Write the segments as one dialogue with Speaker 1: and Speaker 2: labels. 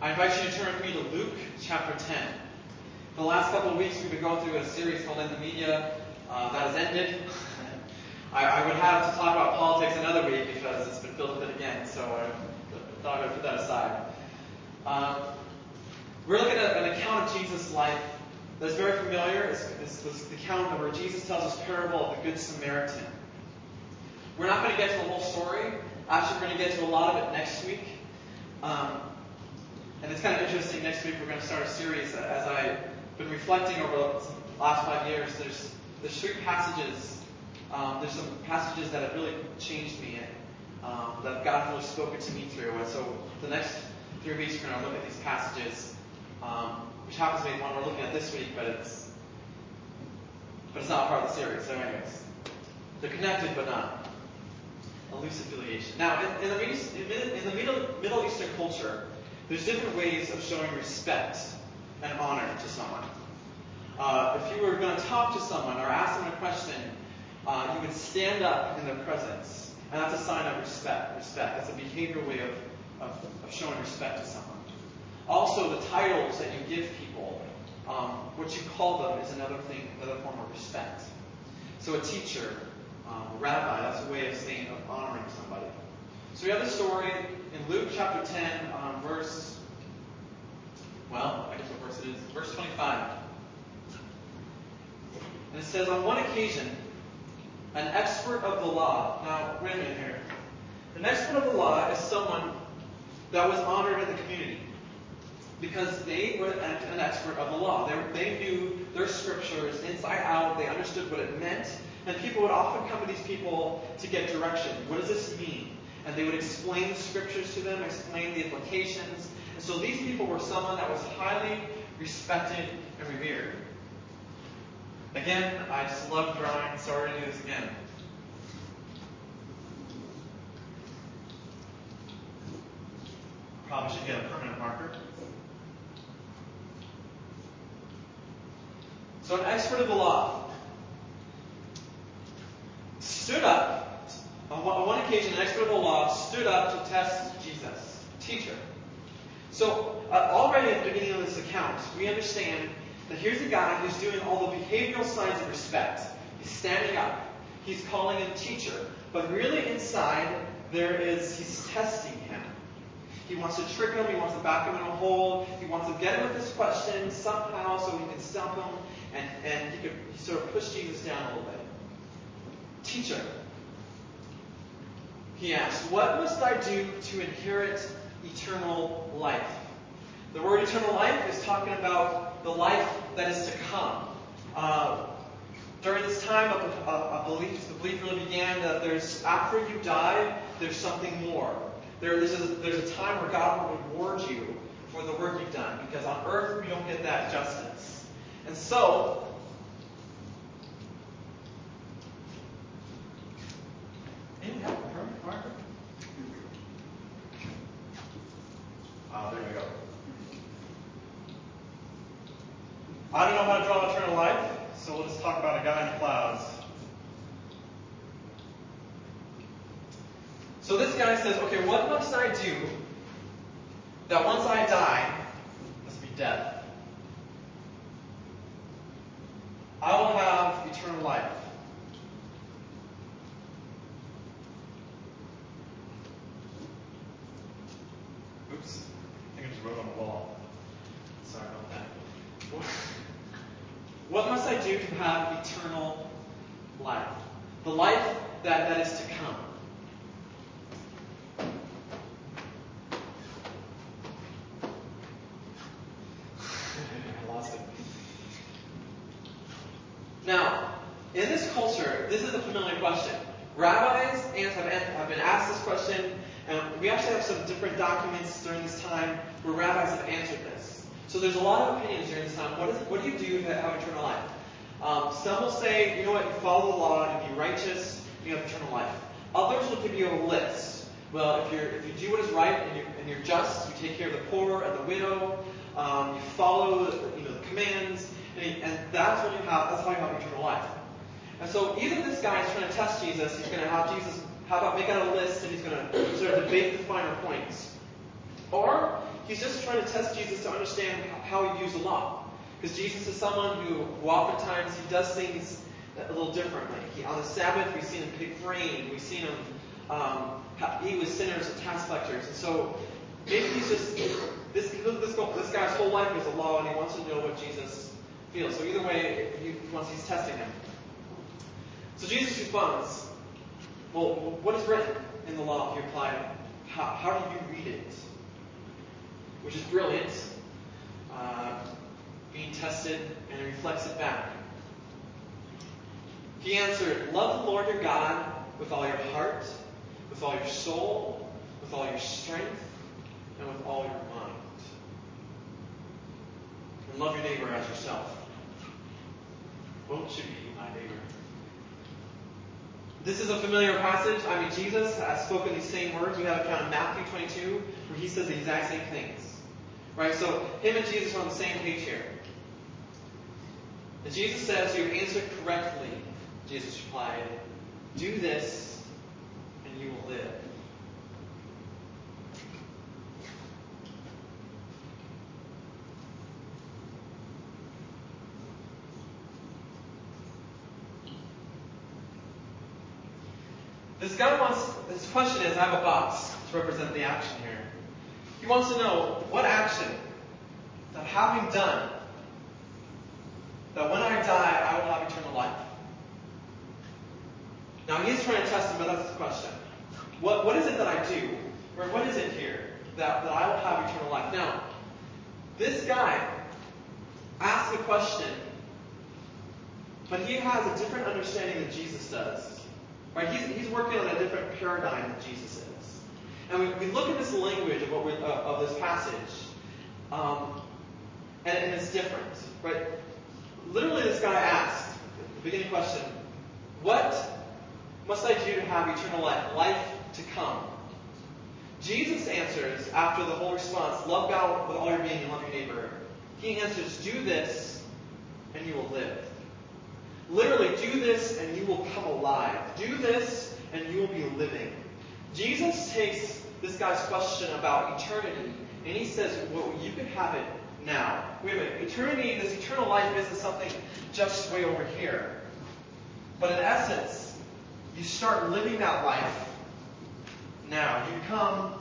Speaker 1: I invite you to turn with me to Luke chapter 10. For the last couple of weeks, we've been going through a series called In the Media that has ended. I would have to talk about politics another week because it's been filled with it again, so I thought I would put that aside. We're looking at an account of Jesus' life that's very familiar. It's the account where Jesus tells us parable of the Good Samaritan. We're not going to get to the whole story. Actually, we're going to get to a lot of it next week. And it's kind of interesting. Next week, we're going to start a series. As I've been reflecting over the last 5 years, there's three passages. There's some passages that have really changed me, that God has really spoken to me through. And so the next 3 weeks, we're going to look at these passages, which happens to be the one we're looking at this week, but it's not part of the series. So anyways, they're connected, but not. A loose affiliation. Now, in the Middle Eastern culture, there's different ways of showing respect and honor to someone. If you were going to talk to someone or ask them a question, you would stand up in their presence, and that's a sign of respect. That's a behavioral way of showing respect to someone. Also, the titles that you give people, what you call them, is another form of respect. So a teacher, a rabbi, that's a way of saying of honoring somebody. So we have the story in Luke chapter 10, verse 25. And it says, on one occasion, an expert of the law. Now, wait a minute here. An expert of the law is someone that was honored in the community because they were an expert of the law. They knew their scriptures inside out. They understood what it meant. And people would often come to these people to get direction. What does this mean? And they would explain the scriptures to them, explain the implications. And so these people were someone that was highly respected and revered. Again, I just love drawing. Sorry to do this again. Probably should get a permanent marker. So an expert of the law stood up. On one occasion, an expert of the law stood up to test Jesus, teacher. So already at the beginning of this account, we understand that here's a guy who's doing all the behavioral signs of respect. He's standing up. He's calling him teacher. But really inside, he's testing him. He wants to trick him. He wants to back him in a hole. He wants to get him with his question somehow so he can stump him. And he sort of push Jesus down a little bit. Teacher, he asked, what must I do to inherit eternal life? The word eternal life is talking about the life that is to come. During this time of belief, the belief really began that after you die, there's something more. There's a time where God will reward you for the work you've done, because on earth we don't get that justice. And so, anyone have a permanent marker? There we go. I don't know how to draw eternal life, so we'll just talk about a guy in the clouds. So this guy says, okay, what must I do that once I die, must be death, I will have eternal life? Oops, I think I just wrote on the wall. Sorry about that. What must I do to have eternal life? The life that is to come. I lost it. Now, in this culture, this is a familiar question. Rabbis have been asked this question, and we actually have some different documents during this time where rabbis have answered this. So there's a lot of opinions during this time. What do you do to have eternal life? Some will say, you know what, you follow the law, and you be righteous, and you have eternal life. Others will give you a list. Well, if you do what is right and you're just, you take care of the poor and the widow, you follow the commands, and that's how you have eternal life. And so either this guy is trying to test Jesus, he's going to have Jesus make out a list, and he's going to sort of debate the finer points. Or he's just trying to test Jesus to understand how he views the law. Because Jesus is someone who oftentimes he does things a little differently. On the Sabbath, we've seen him pick grain. We've seen him eat with sinners and tax collectors. And so maybe he's just, this guy's whole life is a law, and he wants to know what Jesus feels. So either way, he's testing him. So Jesus responds, well, what is written in the law? He replied, how do you read it? Which is brilliant. Being tested, and he reflects it back. He answered, love the Lord your God with all your heart, with all your soul, with all your strength, and with all your mind. And love your neighbor as yourself. Won't you be my neighbor? This is a familiar passage. I mean, Jesus has spoken these same words. We have it found in Matthew 22, where he says the exact same things. Right? So, him and Jesus are on the same page here. And Jesus says, you have answered correctly. Jesus replied, do this, and you will live. This question is, I have a box to represent the action here. He wants to know what action that having done, that when I die, I will have eternal life. Now he is trying to test him, but that's the question. What is it that I do? Or what is it here that I will have eternal life? Now, this guy asks the question, but he has a different understanding than Jesus does. Right? He's working on a different paradigm than Jesus is. And we look at this language of this passage, and it's different. Right? Literally, this guy asked, the beginning question, what must I do to have eternal life to come? Jesus answers, after the whole response, love God with all your being and love your neighbor. He answers, do this, and you will live. Literally, do this and you will come alive. Do this and you will be living. Jesus takes this guy's question about eternity and he says, well, you can have it now. Wait a minute. Eternity, this eternal life isn't something just way over here. But in essence, you start living that life now. You come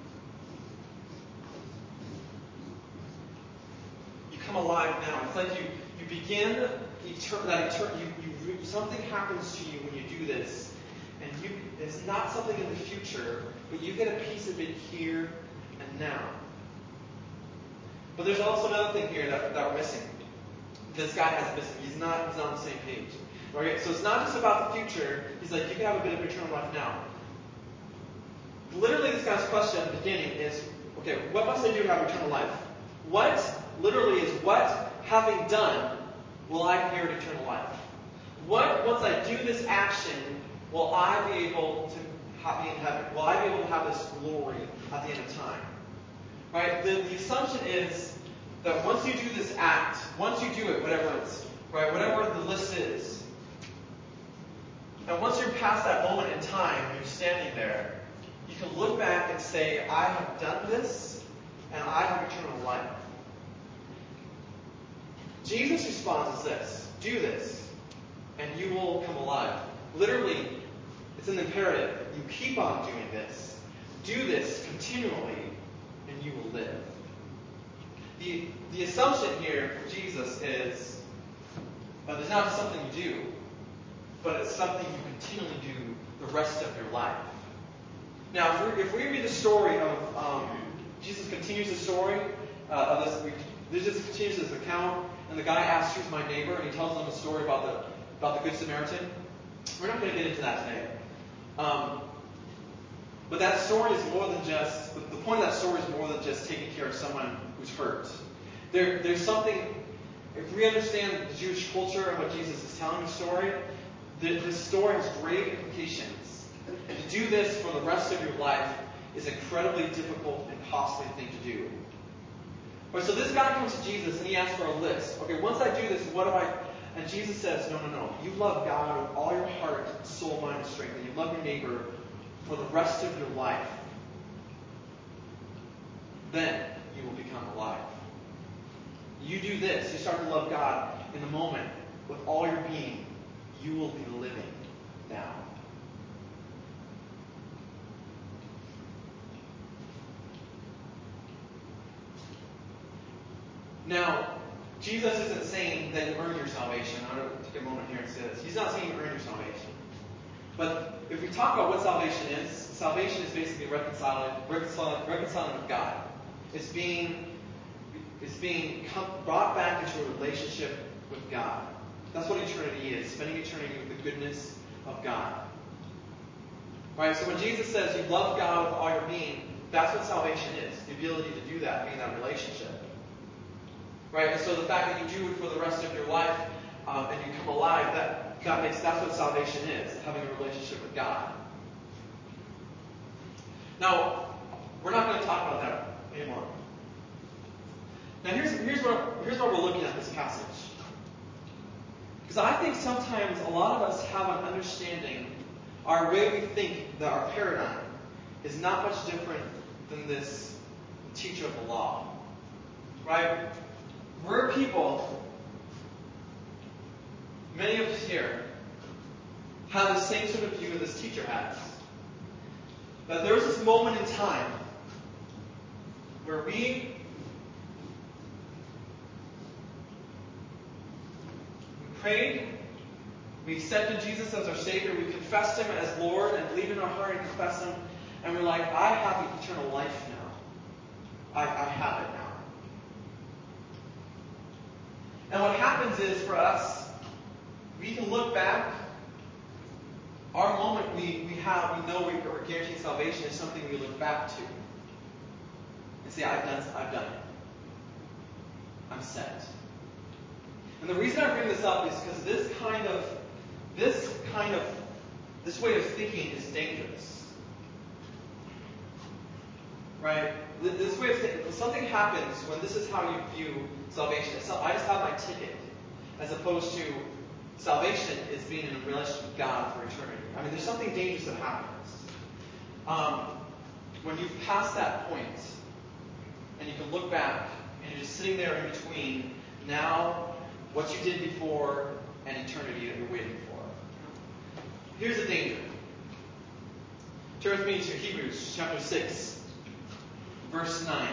Speaker 1: alive now. It's like you begin something happens to you when you do this, and it's not something in the future, but you get a piece of it here and now. But there's also another thing here that we're missing. This guy has missing. He's not on the same page. Right? So it's not just about the future. He's like, you can have a bit of eternal life now. Literally, this guy's question at the beginning is, okay, what must I do to have eternal life? What, literally, is what, having done, will I inherit eternal life? What, once I do this action, will I be able to be in heaven? Will I be able to have this glory at the end of time? Right? The assumption is that once you do this act, once you do it, whatever it's, right, whatever the list is, and once you're past that moment in time, and you're standing there, you can look back and say, I have done this, and I have eternal life. Jesus' response is this: do this, and you will come alive. Literally, it's an imperative. You keep on doing this. Do this continually, and you will live. The assumption here for Jesus is that it's not just something you do, but it's something you continually do the rest of your life. Now, if we read the story of Jesus continues the story of this. Jesus continues this account, and the guy asks, "Who's my neighbor?" and he tells them a story about the Good Samaritan. We're not going to get into that today. But that story is more than just, the point of that story is more than just taking care of someone who's hurt. There's something, if we understand the Jewish culture and what Jesus is telling the story, this story has great implications. And to do this for the rest of your life is an incredibly difficult and costly thing to do. Right, so this guy comes to Jesus and he asks for a list. Okay, once I do this, what do I... And Jesus says, no. You love God with all your heart, soul, mind, and strength. And you love your neighbor for the rest of your life. Then do this, you start to love God in the moment with all your being, you will be living now. Now, Jesus isn't saying that you earn your salvation. I'm going to take a moment here and say this. He's not saying you earn your salvation. But if we talk about what salvation is basically reconciling with God. It's being brought back into a relationship with God. That's what eternity is, spending eternity with the goodness of God. Right? So when Jesus says you love God with all your being, that's what salvation is, the ability to do that, be in that relationship. Right? And so the fact that you do it for the rest of your life and you come alive, that's what salvation is, having a relationship with God. Now, we're not going to talk about that anymore. Now, here's what we're looking at this passage. Because I think sometimes a lot of us have an understanding, our way we think that our paradigm is not much different than this teacher of the law. Right? We're people, many of us here, have the same sort of view that this teacher has. That there was this moment in time where we prayed, we accepted Jesus as our Savior, we confessed Him as Lord and believed in our heart and confessed Him, and we're like, I have eternal life now. I have it now. And what happens is, for us, we can look back. Our moment we know we're guaranteed salvation is something we look back to and say, I've done it. I'm set. And the reason I bring this up is because this way of thinking is dangerous. Right? This way of thinking, when something happens, when this is how you view salvation, I just have my ticket, as opposed to salvation is being in a relationship with God for eternity. I mean, there's something dangerous that happens. When you've passed that point, and you can look back, and you're just sitting there in between now, what you did before, and eternity that you're waiting for. Here's the danger. Turn with me to Hebrews chapter 6, verse 9.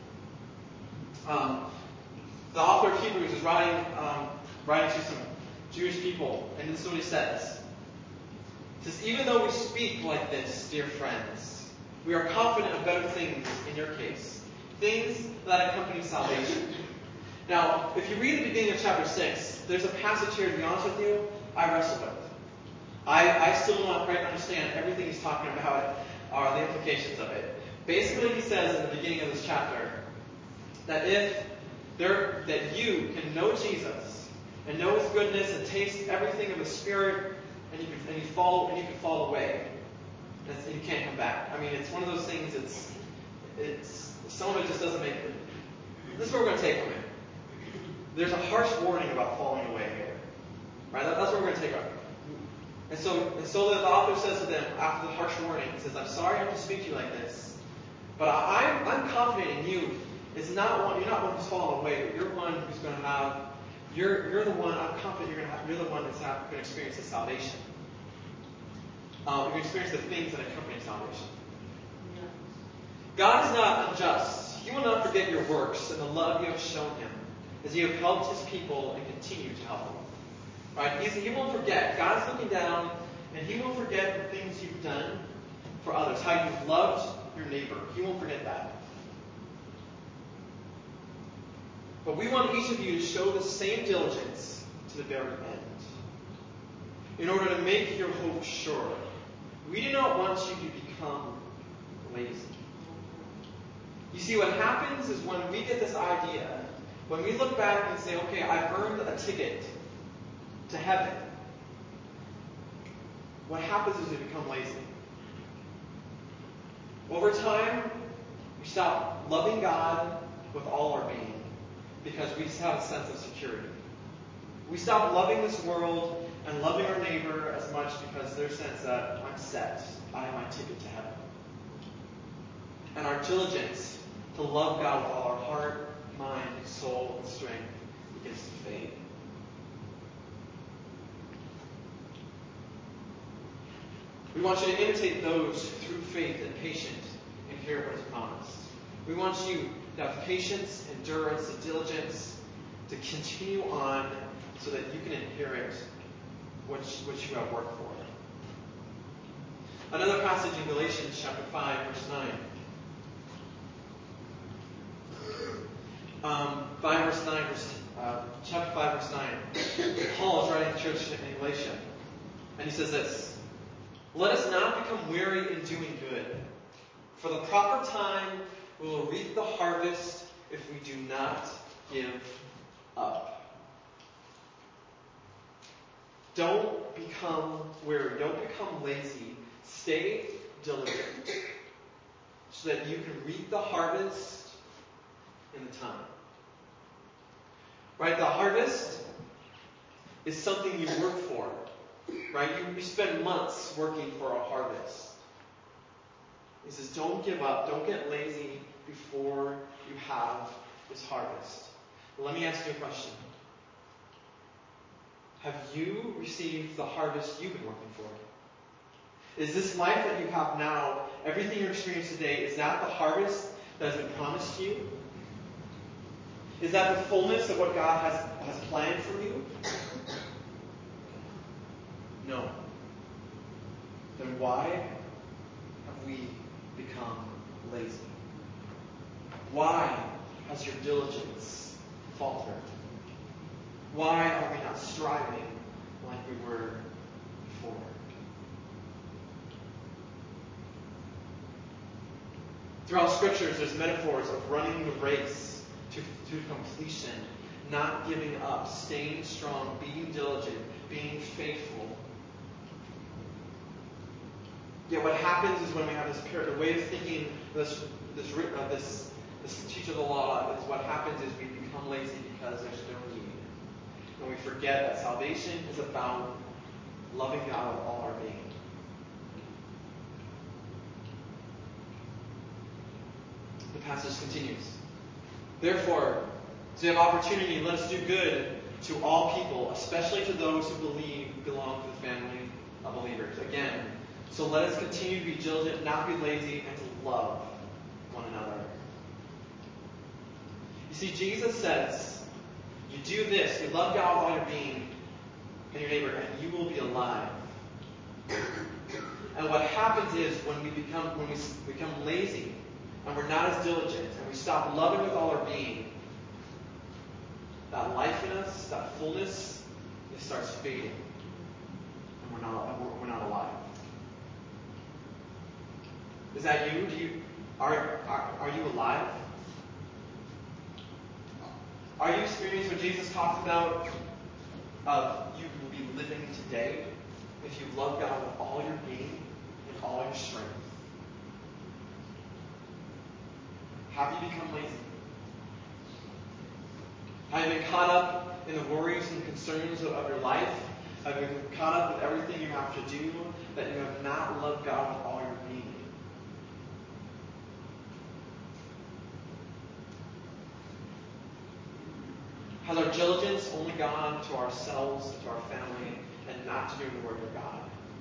Speaker 1: The author of Hebrews is writing to some Jewish people, and this is what he says. He says, even though we speak like this, dear friends, we are confident of better things in your case, things that accompany salvation. Now, if you read the beginning of chapter 6, there's a passage here, to be honest with you, I wrestle with. I still don't quite understand everything he's talking about, or the implications of it. Basically, he says in the beginning of this chapter that you can know Jesus and know His goodness and taste everything of His Spirit, and you can fall away, and you can't come back. I mean, it's one of those things. It's some of it just doesn't make it. This is what we're going to take from it. There's a harsh warning about falling away here, right? That's what we're going to take up. And so the author says to them after the harsh warning, he says, "I'm sorry I have to speak to you like this, but I'm confident in you. You're not one who's fallen away, but you're one who's going to have. You're the one. I'm confident you're the one that's going to experience the salvation. You're going to experience the things that accompany salvation. Yeah. God is not unjust. He will not forget your works and the love you have shown Him, as you have helped His people and continue to help them." Right? He won't forget. God's looking down, and He won't forget the things you've done for others, how you've loved your neighbor. He won't forget that. But we want each of you to show the same diligence to the very end, in order to make your hope sure. We do not want you to become lazy. You see, what happens is when we get this idea, when we look back and say, okay, I've earned a ticket to heaven, what happens is we become lazy. Over time, we stop loving God with all our being because we have a sense of security. We stop loving this world and loving our neighbor as much because their sense that I'm set, I have my ticket to heaven. And our diligence to love God with all our heart, mind, soul, and strength continues to fade. We want you to imitate those who through faith and patience inherit what is promised. We want you to have patience, endurance, and diligence to continue on so that you can inherit what you have worked for. Another passage in Galatians chapter 5, verse 9. Chapter 5, verse 9. Paul is writing to the church in Galatia, and he says this: "Let us not become weary in doing good. For the proper time we will reap the harvest if we do not give up." Don't become weary. Don't become lazy. Stay diligent so that you can reap the harvest in the time. Right? The harvest is something you work for. Right? You spend months working for a harvest. He says, don't give up. Don't get lazy before you have this harvest. Let me ask you a question. Have you received the harvest you've been working for? Is this life that you have now, everything you're experiencing today, is that the harvest that has been promised to you? Is that the fullness of what God has planned for you? No. Then why have we become lazy? Why has your diligence faltered? Why are we not striving like we were before? Throughout scriptures, there's metaphors of running the race to completion, not giving up, staying strong, being diligent, being faithful. Yet what happens is when we have the way of thinking, this teacher of the law, is what happens is we become lazy because there's no need. And we forget that salvation is about loving God with all our being. The passage continues. Therefore, as we have opportunity, let us do good to all people, especially to those who belong to the family of believers. Again, so let us continue to be diligent, not be lazy, and to love one another. You see, Jesus says, you do this, you love God with all your being and your neighbor, and you will be alive. And what happens is when we become lazy, and we're not as diligent, and we stop loving with all our being, that life in us, that fullness, it starts fading, and we're not alive. Is that you? Are you alive? Are you experiencing what Jesus talked about? You will be living today if you love God with all your being and all your strength. Have you become lazy? Have you been caught up in the worries and concerns of your life? Have you been caught up with everything you have to do that you have not loved God with all your being? Has our diligence only gone to ourselves, to our family, and not to doing the work of God?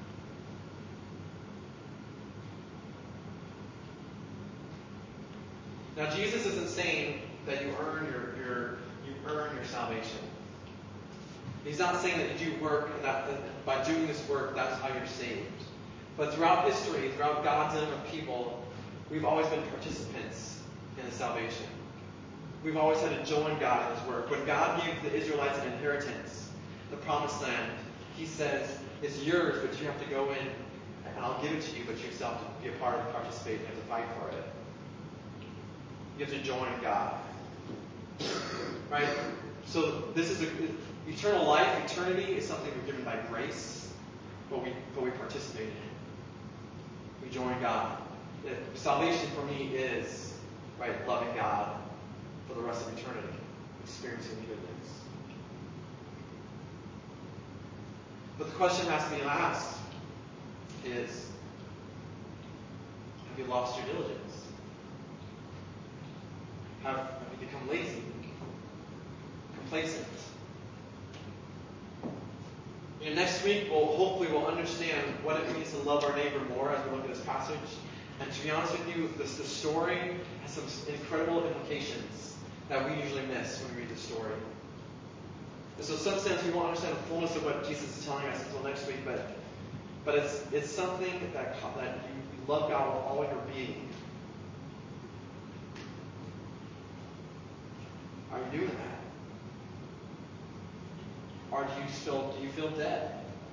Speaker 1: Now, Jesus isn't saying that you earn your salvation. He's not saying that you do work, and that by doing this work, that's how you're saved. But throughout history, throughout God's end of people, we've always been participants in the salvation. We've always had to join God in His work. When God gave the Israelites an inheritance, the promised land, He says, it's yours, but you have to go in, and I'll give it to you, but you still have to be a part of it, participate, you have to fight for it. You have to join God. Right? So this is eternal life. Eternity is something we're given by grace, but we participate in it. We join God. Salvation for me is loving God for the rest of eternity, experiencing the goodness. But the question that has to be asked is, have you lost your diligence? Have you become lazy? complacent? Next week, we'll understand what it means to love our neighbor more as we look at this passage. And to be honest with you, the story has some incredible implications that we usually miss when we read the story. And so in some sense, we won't understand the fullness of what Jesus is telling us until next week, but it's something that you love God with all your being. Are you doing that? Or do you feel dead?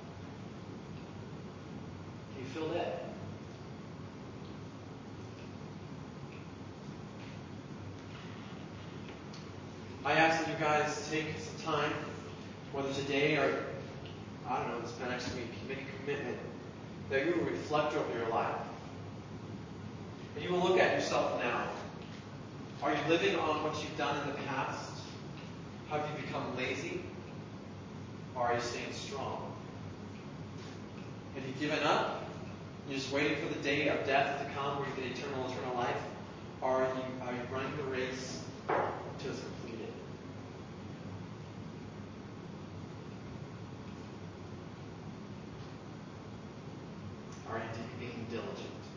Speaker 1: Do you feel dead? I ask that you guys take some time, whether today or, I don't know, this next week, make a commitment that you will reflect over your life. And you will look at yourself now. Are you living on what you've done in the past? Have you become lazy? Or are you staying strong? Have you given up? You're just waiting for the day of death to come where you get eternal life? Or are you running the race to its completed? Are you being diligent?